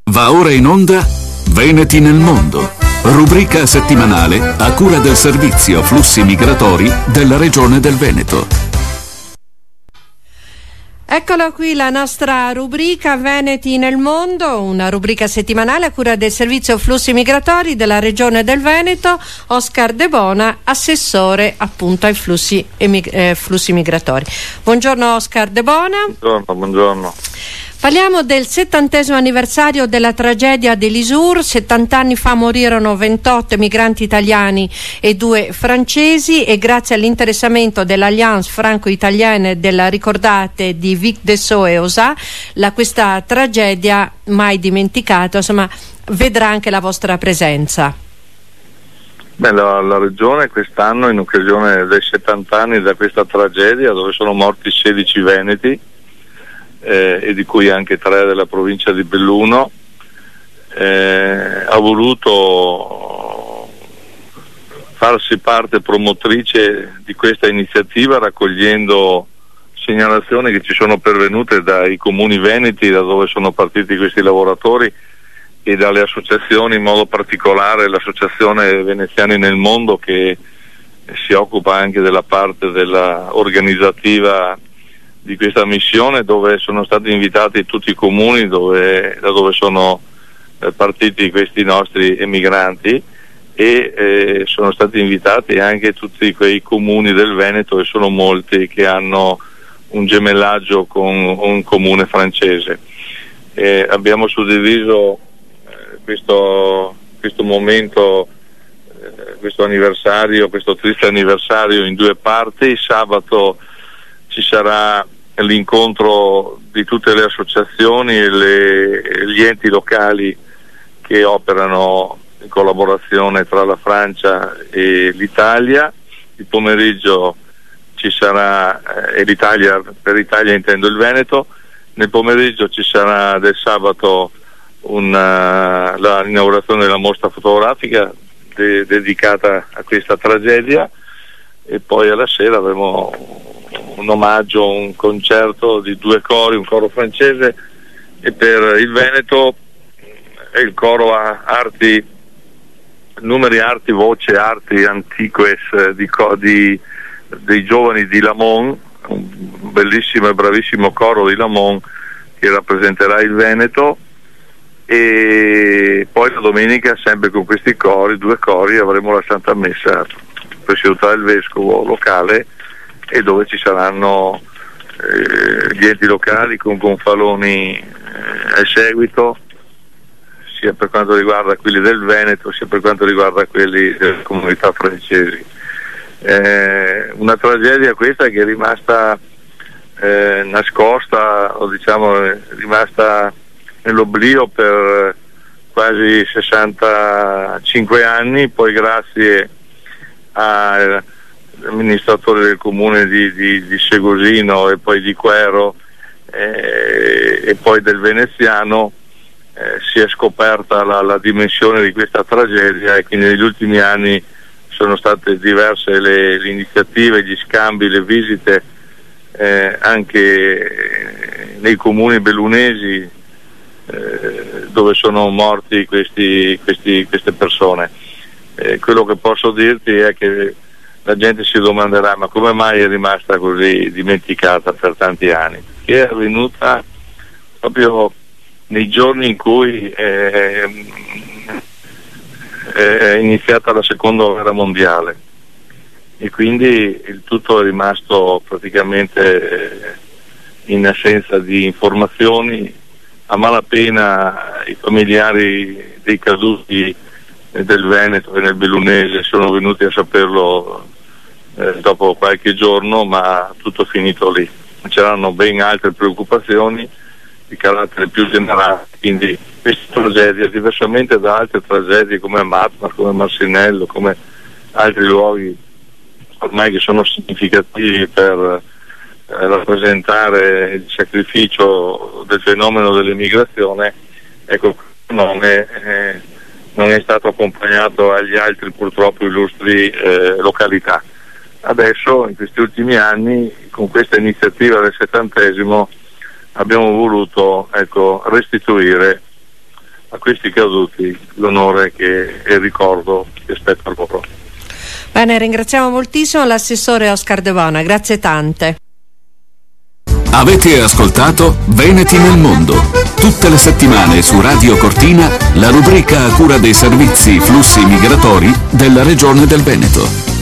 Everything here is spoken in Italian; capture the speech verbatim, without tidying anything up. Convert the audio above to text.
Va ora in onda Veneti nel mondo, rubrica settimanale a cura del servizio flussi migratori della regione del Veneto. Eccola qui la nostra rubrica Veneti nel mondo, una rubrica settimanale a cura del servizio flussi migratori della regione del Veneto. Oscar De Bona, assessore appunto ai flussi, eh, flussi migratori. Buongiorno Oscar De Bona. Buongiorno, buongiorno. Parliamo del settantesimo anniversario della tragedia dell'Isur. settanta anni fa morirono ventotto migranti italiani e due francesi, e grazie all'interessamento dell'Alliance franco-italiana e della ricordate di Vic Dessau e Osà, la, questa tragedia mai dimenticata, insomma, vedrà anche la vostra presenza. Beh, la, la regione quest'anno, in occasione dei settanta anni da questa tragedia, dove sono morti sedici veneti, Eh, e di cui anche tre della provincia di Belluno, eh, ha voluto farsi parte promotrice di questa iniziativa, raccogliendo segnalazioni che ci sono pervenute dai comuni veneti, da dove sono partiti questi lavoratori, e dalle associazioni, in modo particolare l'associazione Veneziani nel Mondo, che si occupa anche della parte della organizzativa di questa missione, dove sono stati invitati tutti i comuni dove, da dove sono eh, partiti questi nostri emigranti, e eh, sono stati invitati anche tutti quei comuni del Veneto, e sono molti, che hanno un gemellaggio con un comune francese. Eh, abbiamo suddiviso eh, questo, questo momento, eh, questo anniversario, questo triste anniversario, in due parti. Sabato ci sarà l'incontro di tutte le associazioni e le, gli enti locali che operano in collaborazione tra la Francia e l'Italia. Il pomeriggio ci sarà, eh, e l'Italia, per l'Italia intendo il Veneto. Nel pomeriggio ci sarà del sabato una, l'inaugurazione della mostra fotografica de, dedicata a questa tragedia, e poi alla sera avremo un omaggio, un concerto di due cori, un coro francese, e per il Veneto è il coro a arti, numeri arti, voce arti antiques di, di, dei giovani di Lamont, un bellissimo e bravissimo coro di Lamont che rappresenterà il Veneto. E poi la domenica, sempre con questi cori, due cori, avremo la Santa Messa presieduta dal vescovo locale, e dove ci saranno eh, gli enti locali con gonfaloni eh, a seguito, sia per quanto riguarda quelli del Veneto, sia per quanto riguarda quelli delle comunità francesi. Eh, una tragedia questa che è rimasta eh, nascosta, o diciamo è rimasta nell'oblio per quasi sessantacinque anni, poi grazie a amministratore del comune di, di, di Segosino, e poi di Quero, eh, e poi del Veneziano, eh, si è scoperta la, la dimensione di questa tragedia, e che negli ultimi anni sono state diverse le, le iniziative, gli scambi, le visite eh, anche nei comuni bellunesi eh, dove sono morti questi, questi, queste persone. Eh, quello che posso dirti è che la gente si domanderà: ma come mai è rimasta così dimenticata per tanti anni? Che è avvenuta proprio nei giorni in cui è, è iniziata la seconda guerra mondiale, e quindi il tutto è rimasto praticamente in assenza di informazioni. A malapena i familiari dei caduti del Veneto e nel Bellunese sono venuti a saperlo eh, dopo qualche giorno, ma tutto finito lì. C'erano ben altre preoccupazioni di carattere più generale, quindi questa tragedia, diversamente da altre tragedie come Matmar, come Marsinello, come altri luoghi ormai che sono significativi per eh, rappresentare il sacrificio del fenomeno dell'emigrazione, ecco, non è, eh, non è stato accompagnato agli altri purtroppo illustri eh, località. Adesso, in questi ultimi anni, con questa iniziativa del settantesimo, abbiamo voluto ecco, restituire a questi caduti l'onore che, e il ricordo che spetta a loro. Bene, ringraziamo moltissimo l'assessore Oscar De Bona, grazie tante. Avete ascoltato Veneti nel Mondo. Tutte le settimane su Radio Cortina la rubrica a cura dei servizi flussi migratori della Regione del Veneto.